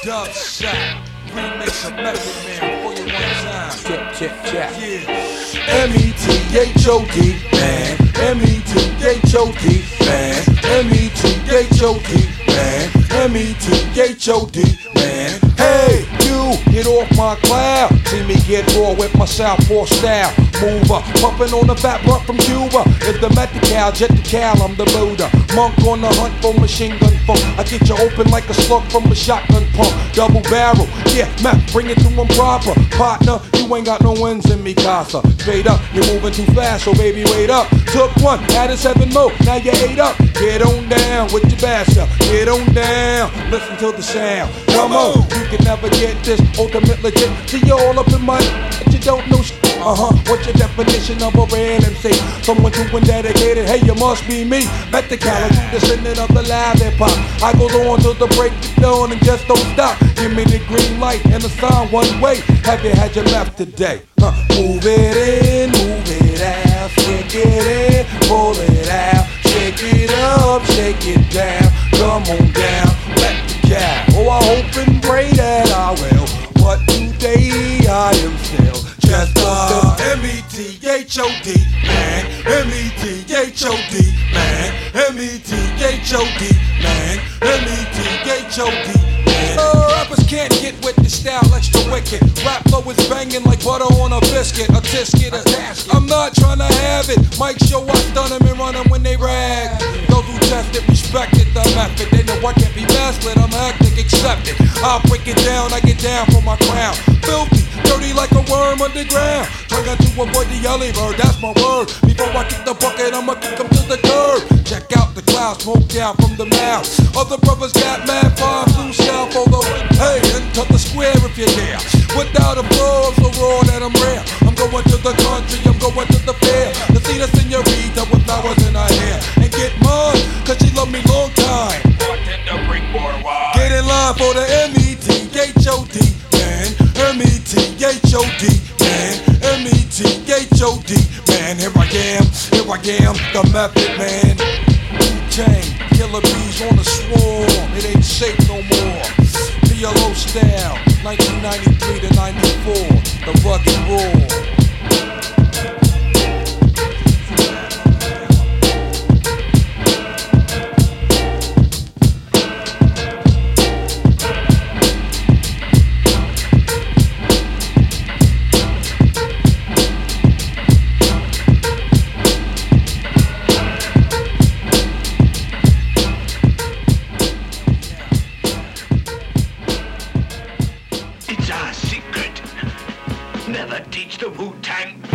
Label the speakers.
Speaker 1: Dub Shot, remix of Method Man for you one time.
Speaker 2: Check.
Speaker 1: Yeah.
Speaker 2: M-E-T-H-O-D, man. M-E-T-H-O-D, man. M-E-T-H-O-D, man. M-E-T-H-O-D, man. Hey, you, get off my cloud. See me get raw with my southpaw style. Mover, puffin' on the fat blunt from Cuba. It's the Medi-Cal, jet the Cal, I'm the Buddha. Monk on the hunt for machine gun funk. I get you open like a slug from a shotgun pump. Double barrel, yeah, man, bring it to them proper. Partner, you ain't got no wins in me, casa. Straight up, you're moving too fast, so baby, wait up. Took one, added 7 more, now you 8 up. Get on down with your bastard, get on down. Listen to the sound, come on. You can never get this ultimate legit. See you all up in my, but you don't know shit. What's your definition of a real MC? Someone true and dedicated, hey, you must be me. Met the caliber, descendant of the live hip-hop. I go on till the break of dawn and just don't stop. Give me the green light and the sign one way. Have you had your left today? Move it in, move it out, shake it in, pull it out, shake it up, shake it down, come on down, let the cow. Oh, I hope and pray that I will, but today I am still just M-E-T-H-O-D, man, M-E-T-H-O-D, man, M-E-T-H-O-D, man, M-E-T-H-O-D, man. Rappers can't get with the style extra wicked. Rap flow is banging like butter on a biscuit, a tisket, a tasket. I'm not trying to have it. Mike show I stun them and run them when they rag. Those who test it, respected the method. They know I can't be mastered, I'm hectic, accepted. I'll break it down, I get down for my crown. Filthy, dirty like a worm underground. Trying to avoid the early bird, that's my word. Before I kick the bucket, I'ma kick them to the curb. Check out the clouds, smoke down from the mouth. Other brothers got mad fire, blue south, although, hey, enter the square if you dare. Without a flow, I'm so raw that I'm rare. I'm going to the country, I'm going to the fair. To see the senorita with flowers in her hair. And get mine, cause she loved me long time.
Speaker 3: Bartender, bring more wine.
Speaker 1: Get in line for the M-E-T-H-O-D, man. M-E-T-H-O-D, man. M-E-T-H-O-D, man. Here I am, the Method Man. Wu-Tang, killer bees on the swarm. It ain't safe no more. PLO style, 1993 to 94, the rugged raw.
Speaker 3: It's our secret. Never teach the Wu-Tang